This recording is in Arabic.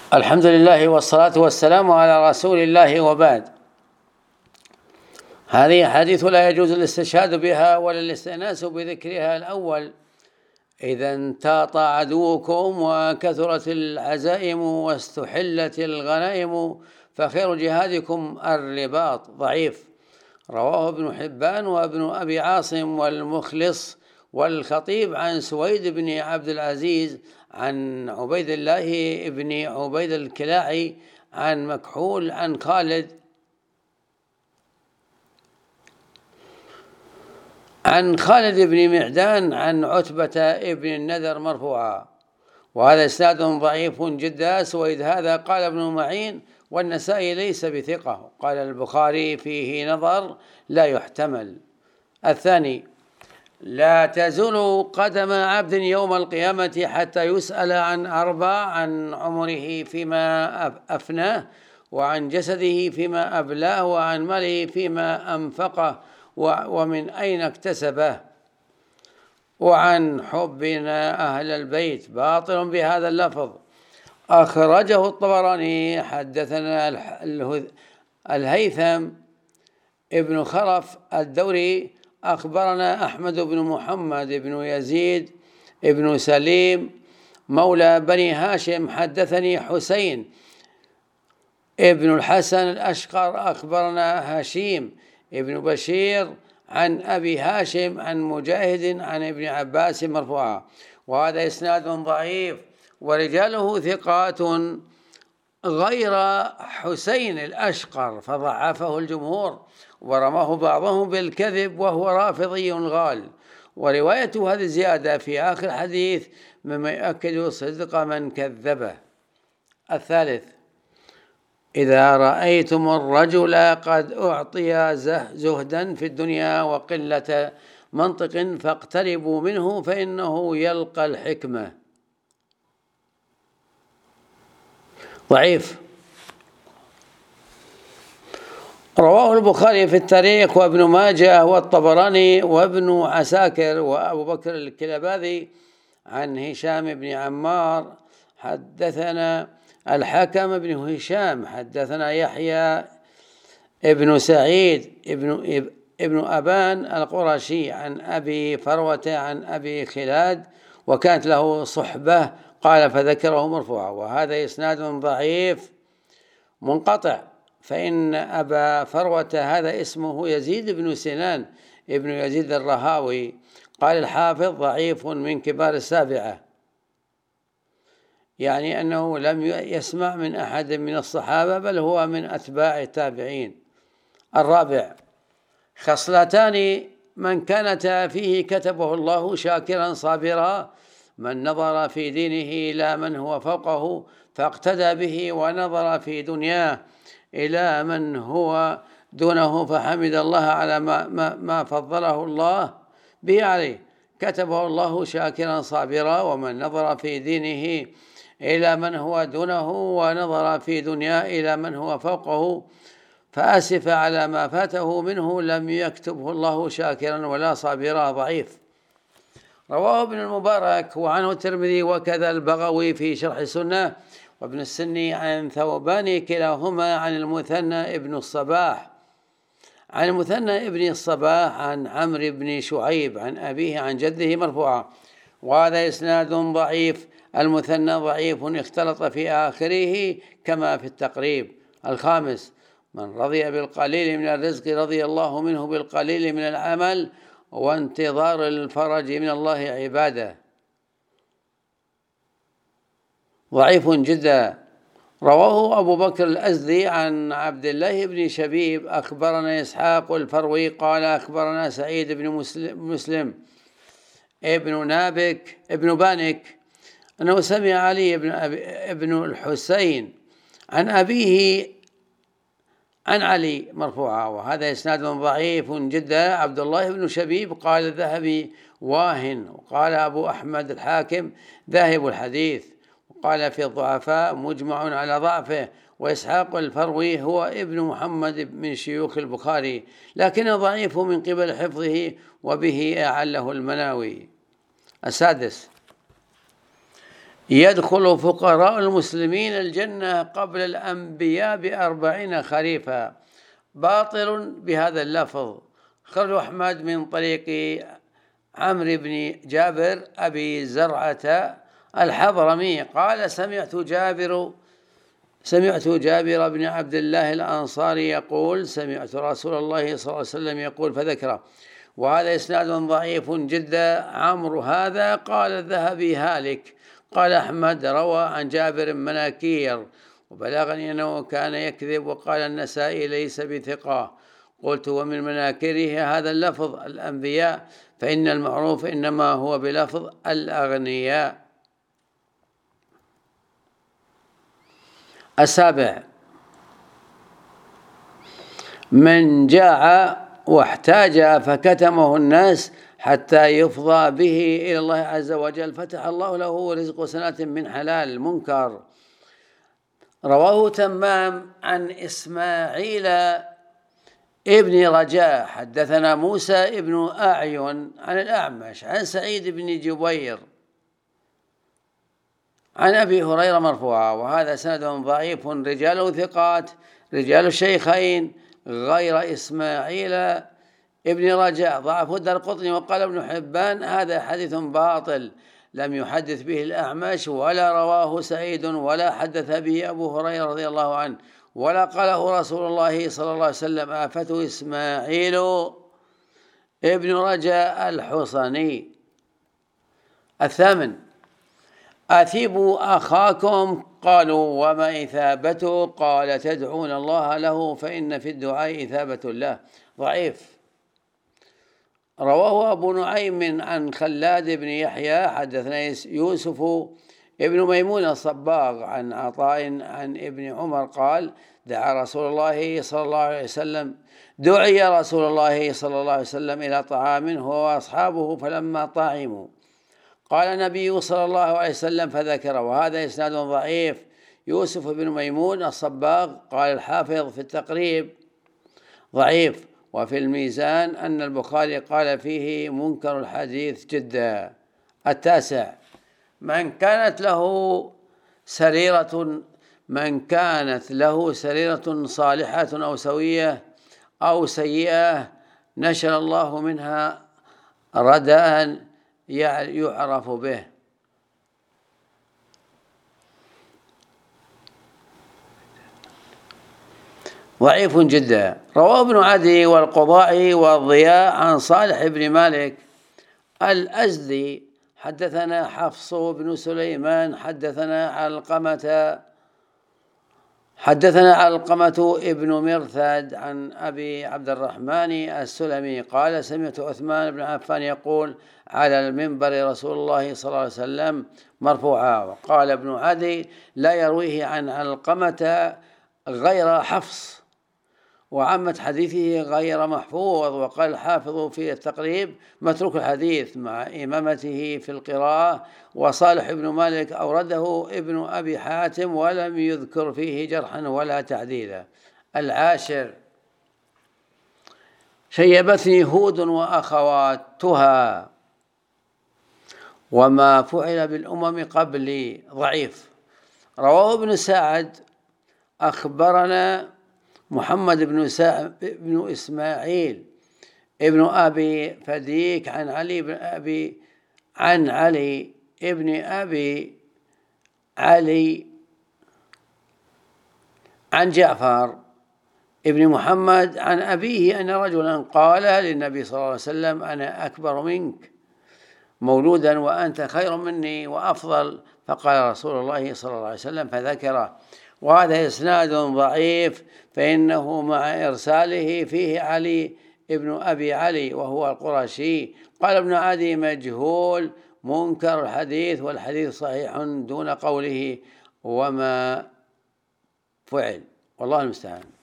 الحمد لله والصلاة والسلام على رسول الله، وبعد. هذه حديث لا يجوز الاستشهاد بها ولا الاستئناس بذكرها. الأول: إذا انتاط عدوكم وكثرت العزائم واستحلت الغنائم فخير جهادكم الرباط. ضعيف. رواه ابن حبان وابن أبي عاصم والمخلص والخطيب عن سويد بن عبد العزيز عن عبيد الله بن عبيد الكلاعي عن مكحول عن خالد بن معدان عن عتبة بن النذر مرفوعا، وهذا إسناد ضعيف جدا. سويد هذا قال ابن معين والنسائي ليس بثقة. قال البخاري فيه نظر لا يحتمل. الثاني: لا تزول قدم عبد يوم القيامة حتى يسأل عن أربع: عن عمره فيما أفناه، وعن جسده فيما أبلاه، وعن ماله فيما أنفقه، ومن أين اكتسبه، وعن حبنا أهل البيت. باطل بهذا اللفظ. أخرجه الطبراني. حدثنا الهيثم ابن خرف الدوري أخبرنا أحمد بن محمد بن يزيد ابن سليم مولى بني هاشم. حدثني حسين ابن الحسن الأشقر أخبرنا هشيم ابن بشير عن أبي هاشم عن مجاهد عن ابن عباس مرفوعا، وهذا إسناد ضعيف ورجاله ثقات غير حسين الأشقر فضعفه الجمهور ورماه بعضهم بالكذب وهو رافضي غال. ورواية هذه الزيادة في آخر الحديث مما يؤكد صدق من كذبه. الثالث: إذا رأيتم الرجل قد أعطي زهدا في الدنيا وقلة منطق فاقتربوا منه فإنه يلقى الحكمة. ضعيف. رواه البخاري في التاريخ وابن ماجه والطبراني وابن عساكر وأبو بكر الكلباذي عن هشام بن عمار. حدثنا الحكم بن هشام حدثنا يحيى ابن سعيد ابن أبان القرشي عن أبي فروة عن أبي خلاد وكانت له صحبة. قال فذكره مرفوعا، وهذا إسناد ضعيف منقطع، فإن أبا فروة هذا اسمه يزيد بن سنان ابن يزيد الرهاوي. قال الحافظ ضعيف من كبار السابعة، يعني أنه لم يسمع من أحد من الصحابة بل هو من أتباع التابعين. الرابع: خصلتان من كانتا فيه كتبه الله شاكرا صابرا: من نظر في دينه إلى من هو فوقه فاقتدى به، ونظر في دنياه إلى من هو دونه فحمد الله على ما فضله الله به عليه، كتبه الله شاكرا صابرا. ومن نظر في دينه إلى من هو دونه ونظر في دنياه إلى من هو فوقه فأسف على ما فاته منه لم يكتبه الله شاكرا ولا صابرا. ضعيف. رواه ابن المبارك وعنه الترمذي وكذا البغوي في شرح السنة وابن السني عن ثوبان كلاهما عن المثنى ابن الصباح عن عمرو بن شعيب عن أبيه عن جده مرفوعا، وهذا إسناد ضعيف. المثنى ضعيف اختلط في آخره كما في التقريب. الخامس: من رضي بالقليل من الرزق رضي الله منه بالقليل من العمل، وانتظار الفرج من الله عباده. ضعيف جدا. رواه أبو بكر الأزدي عن عبد الله بن شبيب أخبرنا إسحاق الفروي قال أخبرنا سعيد بن مسلم ابن بانك أنه سمع علي ابن الحسين عن أبيه عن علي مرفوعا، وهذا إسناد ضعيف جدا. عبد الله بن شبيب قال الذهبي واهن، وقال أبو أحمد الحاكم ذاهب الحديث، وقال في الضعفاء مجمع على ضعفه. وإسحاق الفروي هو ابن محمد من شيوخ البخاري لكن ضعيف من قبل حفظه وبه أعله المناوي. السادس: يدخل فقراء المسلمين الجنة قبل الأنبياء ب40 خريفا، باطل بهذا اللفظ. خرج أحمد من طريق عمرو بن جابر أبي زرعة الحضرمي قال سمعت جابر بن عبد الله الأنصاري يقول سمعت رسول الله صلى الله عليه وسلم يقول فذكره، وهذا إسناد ضعيف جدا. عمرو هذا قال الذهبي هالك. قال أحمد روى عن جابر مناكير، وبلغني أنه كان يكذب. وقال النسائي ليس بثقة. قلت ومن مناكره هذا اللفظ الأنبياء، فإن المعروف إنما هو بلفظ الأغنياء. 7. من جاع واحتاج فكتمه الناس حتى يفضى به إلى الله عز وجل فتح الله له رزق سنة من حلال منكر. رواه تمام عن إسماعيل ابن رجاء حدثنا موسى ابن أعين عن الأعمش عن سعيد بن جبير عن أبي هريرة مرفوعا، وهذا سند ضعيف رجاله ثقات رجال الشيخين غير إسماعيل ابن رجاء ضعف الدارقطني. وقال ابن حبان هذا حديث باطل لم يحدث به الأعمش ولا رواه سعيد ولا حدث به أبو هريرة رضي الله عنه ولا قاله رسول الله صلى الله عليه وسلم. آفته إسماعيل ابن رجاء الحصني. 8. أثيبوا أخاكم قالوا وما إثابته؟ قال تدعون الله له فإن في الدعاء إثابة له. ضعيف. رواه أبو نعيم عن خلاد بن يحيى حدثنا يوسف ابن ميمون الصباغ عن عطاء عن ابن عمر قال دعا رسول الله صلى الله عليه وسلم دعي رسول الله صلى الله عليه وسلم إلى طعام هو وأصحابه فلما طعموا قال النبي صلى الله عليه وسلم فذكر، وهذا إسناد ضعيف. يوسف بن ميمون الصباغ قال الحافظ في التقريب ضعيف. وفي الميزان أن البخاري قال فيه منكر الحديث جدا. 9. من كانت له سريرة صالحة أو سيئة نشر الله منها رداء يعرف به. ضعيف جدا. رواه ابن عدي والقضاعي والضياء عن صالح بن مالك الأزدي حدثنا حفص بن سليمان حدثنا علقمة ابن مرثد عن أبي عبد الرحمن السلمي قال سمعت عثمان بن عفان يقول على المنبر رسول الله صلى الله عليه وسلم مرفوعا. وقال ابن عدي لا يرويه عن علقمة غير حفص، وعمت حديثه غير محفوظ. وقال الحافظ في التقريب متروك الحديث مع إمامته في القراءة. وصالح بن مالك أورده ابن أبي حاتم ولم يذكر فيه جرحا ولا تعديلا. 10. شيبتني هود وأخواتها وما فعل بالأمم قبلي. ضعيف. رواه ابن سعد أخبرنا محمد بن إسماعيل ابن أبي فديك عن علي ابن أبي علي عن جعفر ابن محمد عن أبيه أن رجلا قال للنبي صلى الله عليه وسلم أنا أكبر منك مولودا وأنت خير مني وأفضل، فقال رسول الله صلى الله عليه وسلم فذكره. وهذا إسناد ضعيف فإنه مع إرساله فيه علي ابن أبي علي وهو القرشي. قال ابن عدي مجهول منكر الحديث، والحديث صحيح دون قوله وما فعل، والله المستعان.